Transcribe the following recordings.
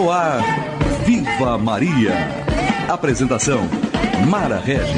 No ar, Viva Maria. Apresentação, Mara Regis.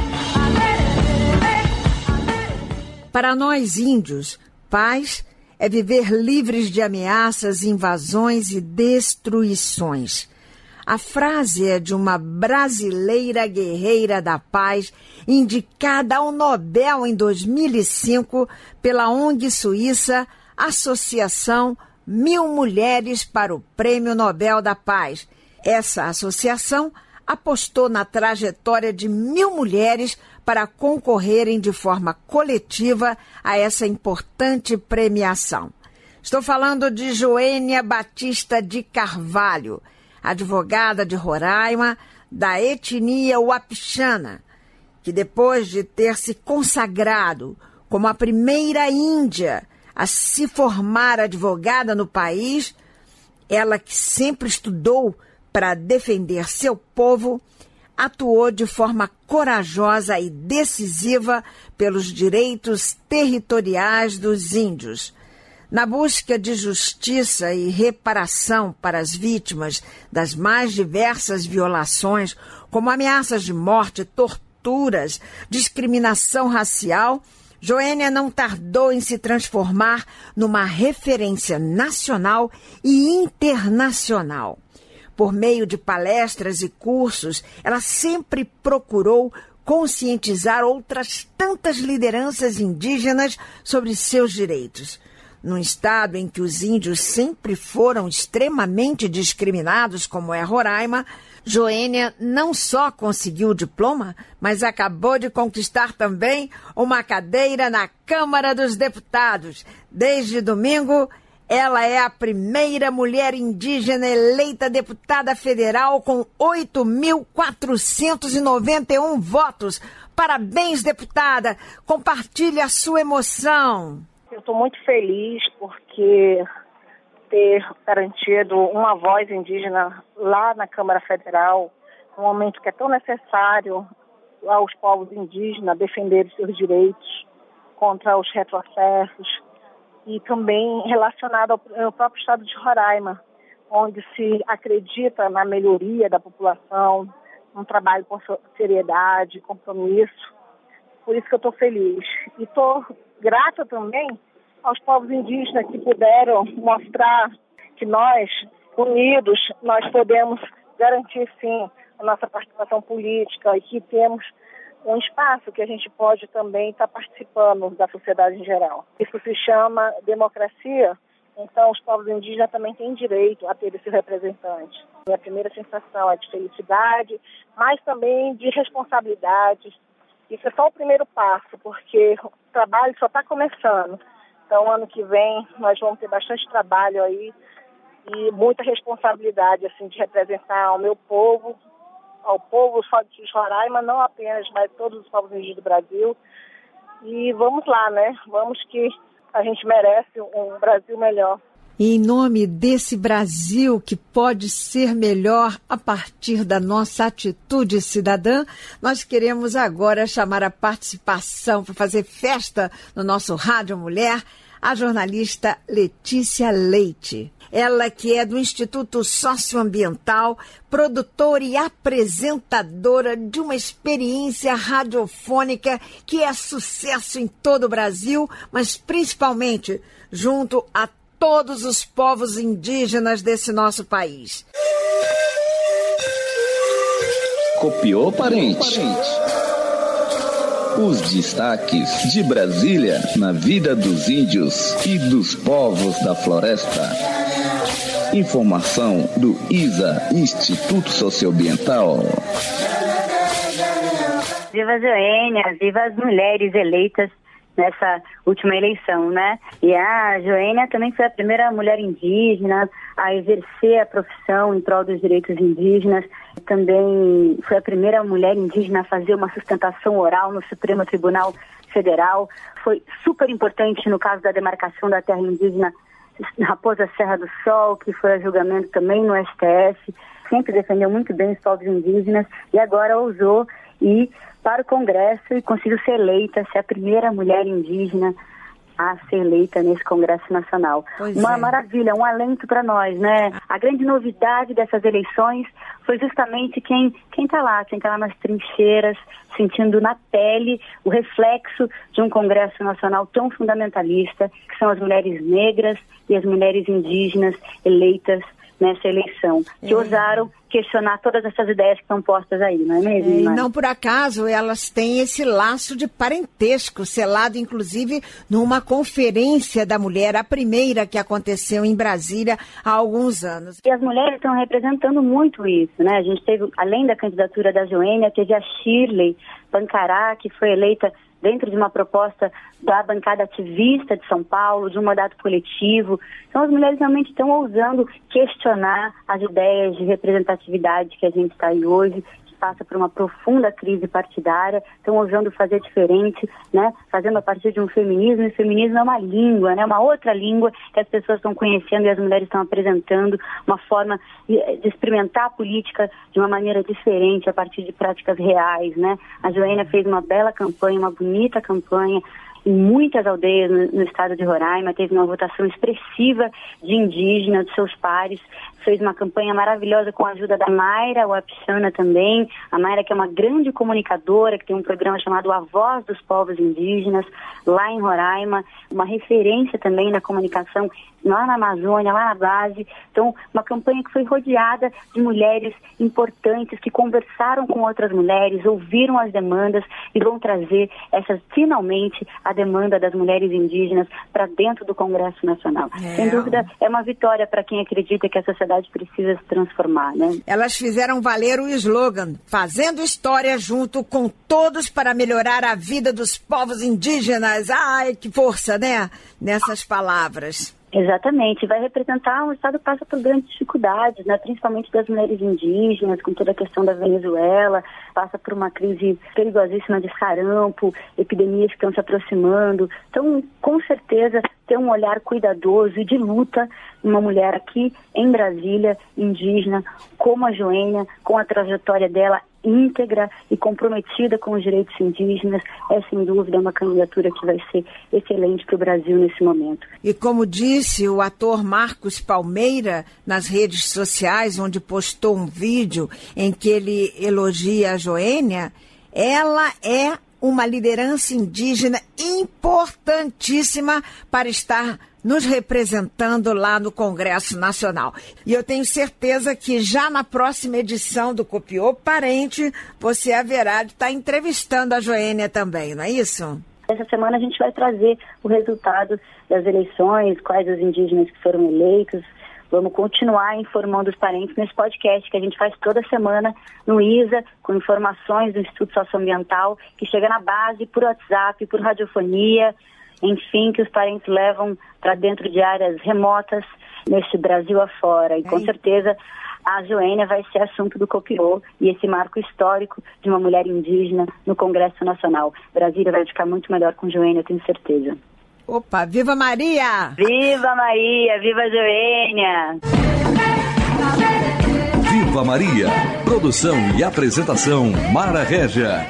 Para nós índios, paz é viver livres de ameaças, invasões e destruições. A frase é de uma brasileira guerreira da paz, indicada ao Nobel em 2005 pela ONG suíça Associação 1000 Mulheres para o Prêmio Nobel da Paz. Essa associação apostou na trajetória de 1000 mulheres para concorrerem de forma coletiva a essa importante premiação. Estou falando de Joênia Batista de Carvalho, advogada de Roraima, da etnia Wapixana, que depois de ter se consagrado como a primeira índia a se formar advogada no país, ela que sempre estudou para defender seu povo, atuou de forma corajosa e decisiva pelos direitos territoriais dos índios. Na busca de justiça e reparação para as vítimas das mais diversas violações, como ameaças de morte, torturas, discriminação racial, Joênia não tardou em se transformar numa referência nacional e internacional. Por meio de palestras e cursos, ela sempre procurou conscientizar outras tantas lideranças indígenas sobre seus direitos. Num estado em que os índios sempre foram extremamente discriminados, como é Roraima, Joênia não só conseguiu o diploma, mas acabou de conquistar também uma cadeira na Câmara dos Deputados. Desde domingo, ela é a primeira mulher indígena eleita deputada federal com 8.491 votos. Parabéns, deputada! Compartilhe a sua emoção. Eu estou muito feliz porque ter garantido uma voz indígena lá na Câmara Federal, num momento que é tão necessário aos povos indígenas defenderem seus direitos contra os retrocessos, e também relacionado ao próprio estado de Roraima, onde se acredita na melhoria da população, um trabalho com seriedade, compromisso. Por isso que eu estou feliz. E estou grata também aos povos indígenas que puderam mostrar que nós, unidos, nós podemos garantir, sim, a nossa participação política e que temos um espaço que a gente pode também estar participando da sociedade em geral. Isso se chama democracia, então os povos indígenas também têm direito a ter esse representante. Minha primeira sensação é de felicidade, mas também de responsabilidade. Isso é só o primeiro passo, porque o trabalho só está começando. Então, ano que vem, nós vamos ter bastante trabalho aí e muita responsabilidade, assim, de representar o meu povo, ao povo de Roraima, não apenas, mas todos os povos indígenas do Brasil. E vamos lá, né? Vamos que a gente merece um Brasil melhor. E em nome desse Brasil que pode ser melhor a partir da nossa atitude cidadã, nós queremos agora chamar a participação para fazer festa no nosso Rádio Mulher, a jornalista Letícia Leite. Ela que é do Instituto Socioambiental, produtora e apresentadora de uma experiência radiofônica que é sucesso em todo o Brasil, mas principalmente junto a todos os povos indígenas desse nosso país. Copiou, parente? Os destaques de Brasília na vida dos índios e dos povos da floresta. Informação do ISA, Instituto Socioambiental. Viva a Joênia, viva as mulheres eleitas nessa última eleição, né? E a Joênia também foi a primeira mulher indígena a exercer a profissão em prol dos direitos indígenas. Também foi a primeira mulher indígena a fazer uma sustentação oral no Supremo Tribunal Federal. Foi super importante no caso da demarcação da terra indígena Raposa Serra do Sol, que foi a julgamento também no STF. Sempre defendeu muito bem os povos indígenas e agora ousou ir para o Congresso e conseguiu ser eleita, ser a primeira mulher indígena a ser eleita nesse Congresso Nacional. Uma maravilha, um alento para nós, né? A grande novidade dessas eleições foi justamente quem está lá nas trincheiras, sentindo na pele o reflexo de um Congresso Nacional tão fundamentalista, que são as mulheres negras e as mulheres indígenas eleitas nessa eleição, que ousaram questionar todas essas ideias que estão postas aí, não é mesmo? E não por acaso elas têm esse laço de parentesco, selado inclusive numa conferência da mulher, a primeira que aconteceu em Brasília há alguns anos. E as mulheres estão representando muito isso, né? A gente teve, além da candidatura da Joênia, teve a Shirley Pancará, que foi eleita dentro de uma proposta da bancada ativista de São Paulo, de um mandato coletivo. Então as mulheres realmente estão ousando questionar as ideias de representatividade que a gente está aí hoje, que passa por uma profunda crise partidária, estão ousando fazer diferente, né? Fazendo a partir de um feminismo, e o feminismo é uma língua, né? Uma outra língua que as pessoas estão conhecendo e as mulheres estão apresentando, uma forma de experimentar a política de uma maneira diferente, a partir de práticas reais, né? A Joênia fez uma bela campanha, uma bonita campanha, em muitas aldeias no estado de Roraima, teve uma votação expressiva de indígenas, de seus pares, fez uma campanha maravilhosa com a ajuda da Mayra Wapchana também, a Mayra que é uma grande comunicadora, que tem um programa chamado A Voz dos Povos Indígenas, lá em Roraima, uma referência também da comunicação lá na Amazônia, lá na base. Então, uma campanha que foi rodeada de mulheres importantes que conversaram com outras mulheres, ouviram as demandas e vão trazer finalmente a demanda das mulheres indígenas para dentro do Congresso Nacional. Sem dúvida, é uma vitória para quem acredita que a sociedade precisa se transformar, né? Elas fizeram valer o slogan, fazendo história junto com todos para melhorar a vida dos povos indígenas. Ai, que força, né? Nessas palavras. Exatamente, vai representar um Estado que passa por grandes dificuldades, né? Principalmente das mulheres indígenas, com toda a questão da Venezuela, passa por uma crise perigosíssima de sarampo, epidemias que estão se aproximando. Então, com certeza, ter um olhar cuidadoso e de luta, uma mulher aqui em Brasília, indígena, como a Joênia, com a trajetória dela íntegra e comprometida com os direitos indígenas, é sem dúvida uma candidatura que vai ser excelente para o Brasil nesse momento. E como disse o ator Marcos Palmeira nas redes sociais, onde postou um vídeo em que ele elogia a Joênia, ela é uma liderança indígena importantíssima para estar nos representando lá no Congresso Nacional. E eu tenho certeza que já na próxima edição do Copiô Parente, você haverá de estar entrevistando a Joênia também, não é isso? Essa semana a gente vai trazer o resultado das eleições, quais os indígenas que foram eleitos. Vamos continuar informando os parentes nesse podcast que a gente faz toda semana no ISA, com informações do Instituto Socioambiental, que chega na base por WhatsApp, por radiofonia, enfim, que os parentes levam para dentro de áreas remotas neste Brasil afora. E com certeza a Joênia vai ser assunto do Copiô e esse marco histórico de uma mulher indígena no Congresso Nacional. Brasília vai ficar muito melhor com Joênia, eu tenho certeza. Opa, viva Maria! Viva Maria, viva Joênia! Viva Maria! Produção e apresentação Mara Régia.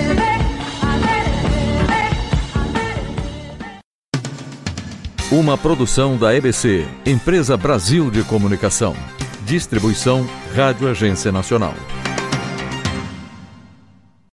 Uma produção da EBC, Empresa Brasil de Comunicação. Distribuição Rádio Agência Nacional.